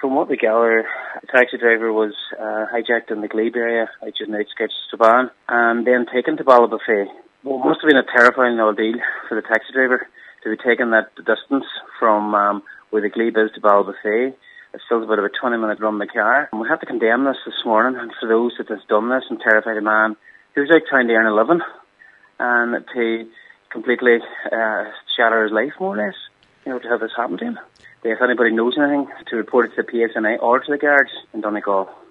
From what we gather, the taxi driver was hijacked in the Glebe area outside the outskirts of Strabane and then taken to Ballybofey. Well, it must have been a terrifying ordeal for the taxi driver to be taken that distance from where the Glebe is to Ballybofey. It's still about a 20-minute run in the car. And we have to condemn this morning, and for those that has done this and terrified a man who's out trying to earn a living and to completely shatter his life, more or less, to have this happen to him. If anybody knows anything, to report it to the PSNI or to the guards in Donegal.